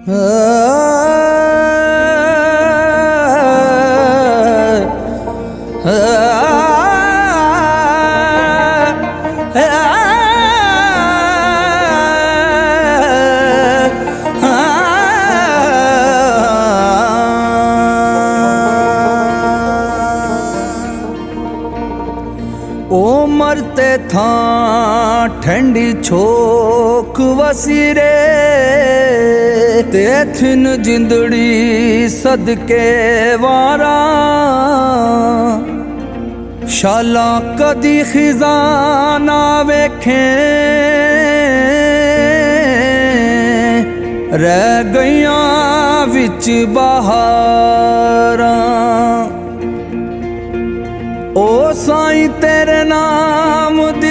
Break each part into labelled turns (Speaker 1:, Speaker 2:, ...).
Speaker 1: ओ मरते था ठंडी छोक वसीरे ते थिन जिंदड़ी सदके वारा शाला कदी खिजाना वेखे रह गईया विच बहारा ओ साईं तेरे नाम दी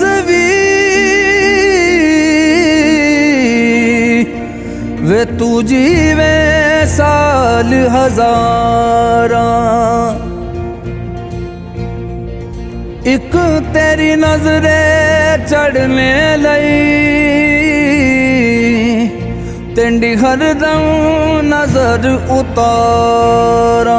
Speaker 1: तस्वीर वे तू जीवे साल हजारा एक तेरी नजरे चढ़ने लई तेंडी हरदम नजर उतारा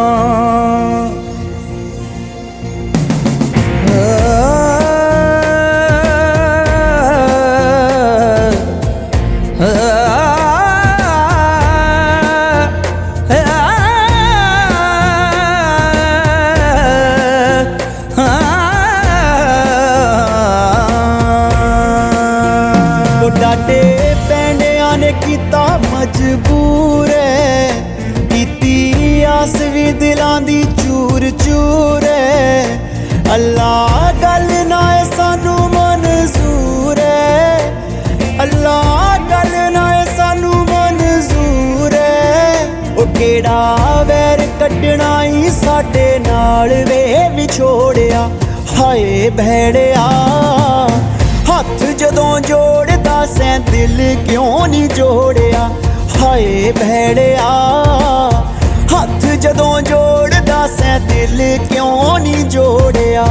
Speaker 2: डाटे पैंडिया ने किता मजबूर है कीती आस भी दिलां दी चूर चूर है अल्लाह गल ना सानू मंजूर है अल्लाह गल ना सानू मंजूर है ओ केड़ा वैर कटना ही साडे नाल वे विछोड़िया हाय भैड़िया हथ जदों जोड़दा सैं दिल क्यों नहीं जोड़िया हाय भैड़िया हथ जदों जोड़दा सैं दिल क्यों नहीं जोड़िया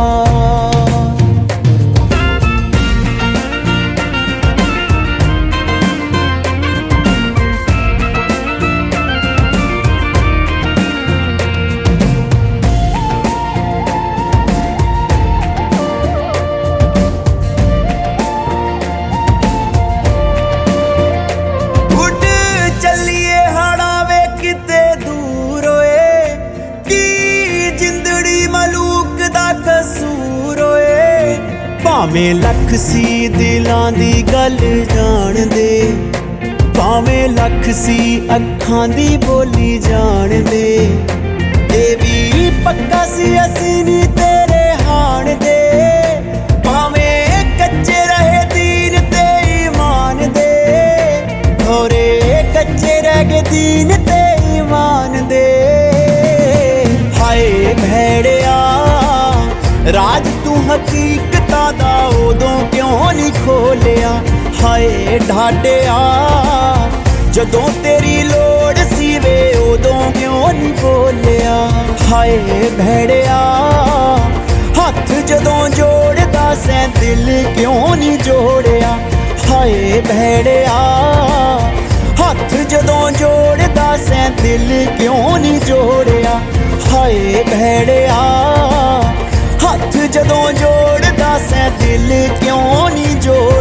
Speaker 2: भावें लख सी दिलां दी गल जान दे भावें लख सी अखां दी बोली जान दे ये भी पक्का सी असी नी तेरे हाण दे भावें कच्चे रहे दीन ते ईमान दे थोरे कच्चे रह गए दीन ते ईमान दे हाय भैड़िया राज तू हकीकता दा उदों क्यों नहीं खोलिया हाय ढाडिया जदों तेरी लोड़ सी वे उदों क्यों नहीं बोलिया हाय भैड़िया हथ जदों जोड़दा सैं दिल क्यों नहीं जोड़िया हाय भैड़िया हथ जदों जोड़दा सैं दिल क्यों नहीं जोड़िया हाय भैड़िया हथ जदों जोड़दा सैं दिल क्यों नहीं जोड़